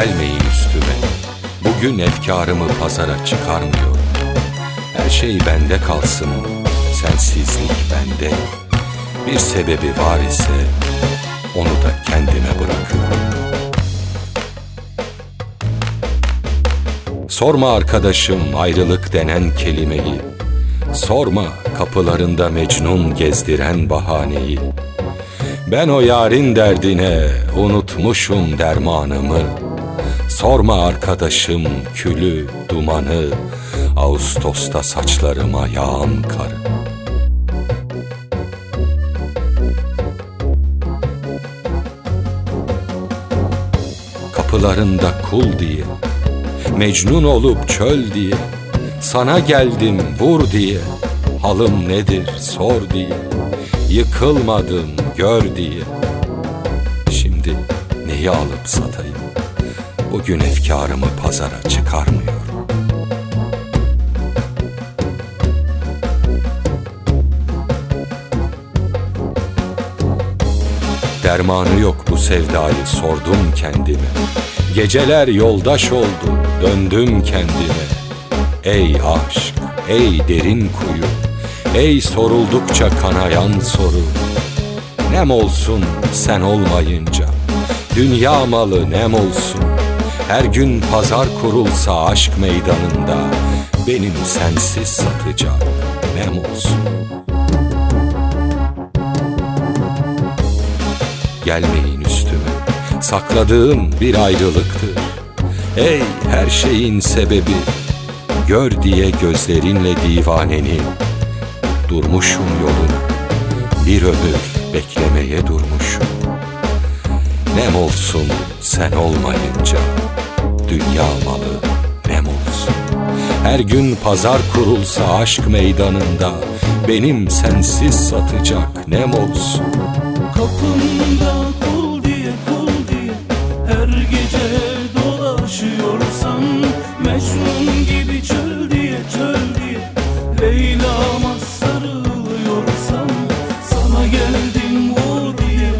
Gelmeyin üstüme, bugün efkarımı pazara çıkarmıyorum. Her şey bende kalsın, sensizlik bende. Bir sebebi var ise onu da kendime bırakıyorum. Sorma arkadaşım ayrılık denen kelimeyi, sorma kapılarında Mecnun gezdiren bahaneyi. Ben o yarın derdine unutmuşum dermanımı. Sorma arkadaşım külü, dumanı, Ağustos'ta saçlarıma yağan karı. Kapılarında kul diye, Mecnun olup çöl diye, sana geldim vur diye, halım nedir sor diye, yıkılmadım gör diye. Şimdi neyi alıp satayım, bugün efkarımı pazara çıkarmıyorum. Dermanı yok bu sevdayı sordum kendime. Geceler yoldaş oldu döndüm kendime. Ey aşk, ey derin kuyu, ey soruldukça kanayan soru. Nem olsun sen olmayınca, dünya malı nem olsun. Her gün pazar kurulsa aşk meydanında, benim sensiz satacak nem olsun. Gelmeyin üstüme, sakladığım bir ayrılıktır. Ey her şeyin sebebi, gör diye gözlerinle divaneni. Durmuşum yoluna, bir ömür beklemeye durmuşum. Nem olsun sen olmayınca, dünya malı nem olsun. Her gün pazar kurulsa aşk meydanında, benim sensiz satacak nem olsun. Kapımda kul diye her gece dolaşıyorsan, Mecnun gibi çöl diye Leyla'ma sarılıyorsan, sana geldim vur diye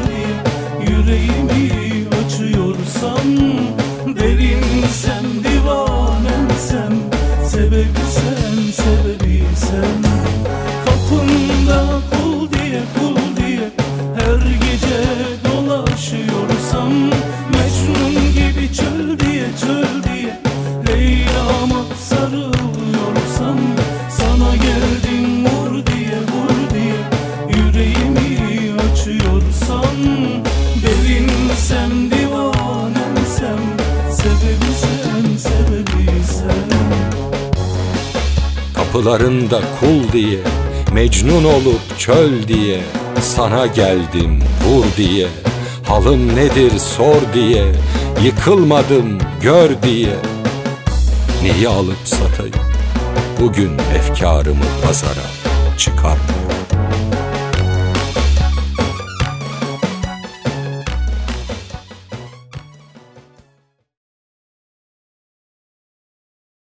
yüreğimi açıyorsam, derinsem divanemsem, sebebi sen. Kapımda kul diye her gece dolaşıyorsam, Mecnun gibi çöl diye Leyla'ma sarılıyorsam, sana geldim vur diye yüreğimi açıyorsam, derinsem divanemsem, sebebi sen. Kapılarında kul diye, Mecnun olup çöl diye, sana geldim vur diye, halım nedir sor diye, yıkılmadım gör diye. Neyi alıp satayım, bugün efkarımı pazara çıkarma.